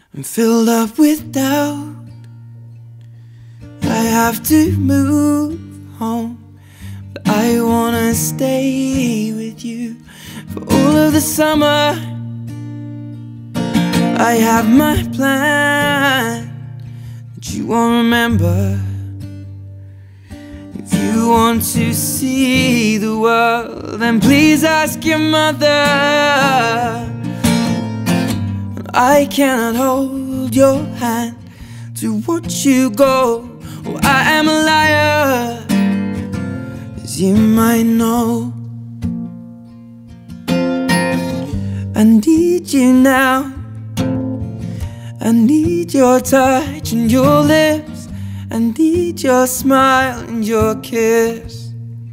I'm filled up with doubt. I have to move home, but I wanna stay with you for all of the summer. I have my plan that you won't remember. If you want to see the world, then please ask your mother. I cannot hold your hand to watch you go. Oh, I am a liar, as you might know. I need you now. I need your touch and your lips. I need your smile and your kiss.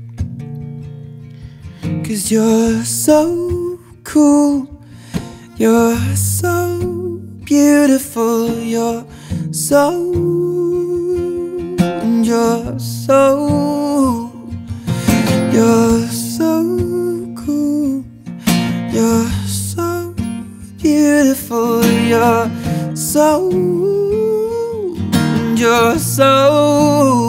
'Cause you're so cool, you're so beautiful, you're so, and you're so cool, you're so beautiful, you're so, and you're so.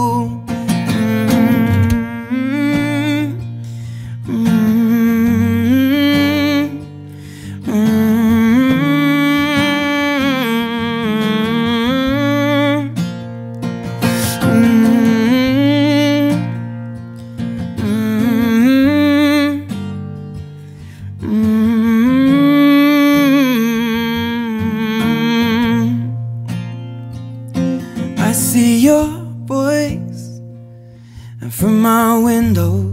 I see your voice and from my window,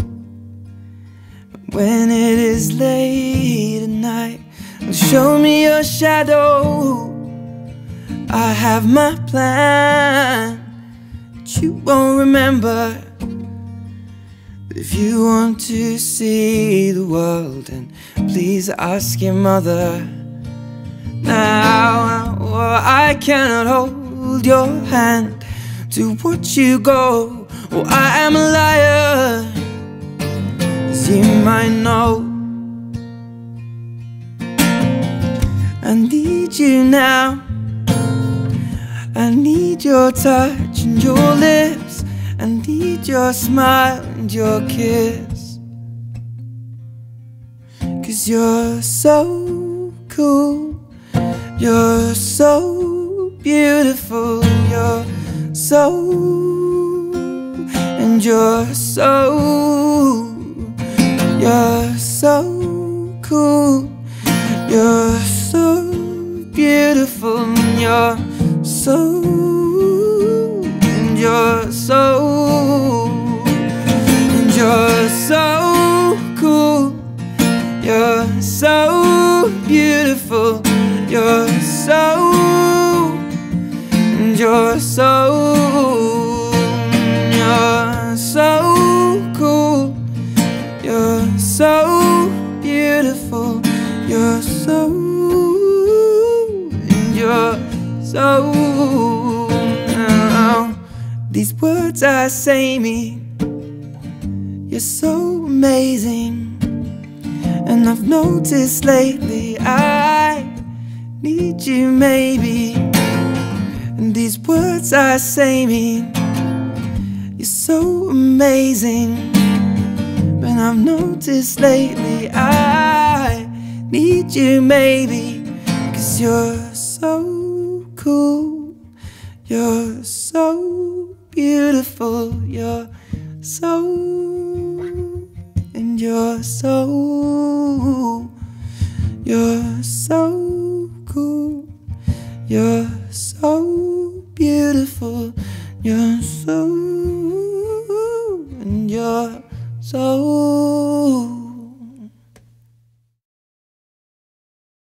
but when it is late at night, show me your shadow. I have my plan that you won't remember. But if you want to see the world, then please ask your mother. Now, I cannot hold your hand to watch you go. Oh, I am a liar, as you might know. I need you now. I need your touch and your lips. I need your smile and your kiss. 'Cause you're so cool, you're so beautiful, you're so, and you're so cool, you're so beautiful, and you're so, and you're so, and you're so cool, you're so beautiful, you're so, and you're so, cool, you're so beautiful, you're so, and you're so. Now, these words I say mean you're so amazing, and I've noticed lately I need you maybe. And these words I say mean you're so amazing, and I've noticed lately I need you maybe. 'Cause you're so cool, you're so beautiful, you're so, and you're so cool, you're so beautiful, you're so, and you're so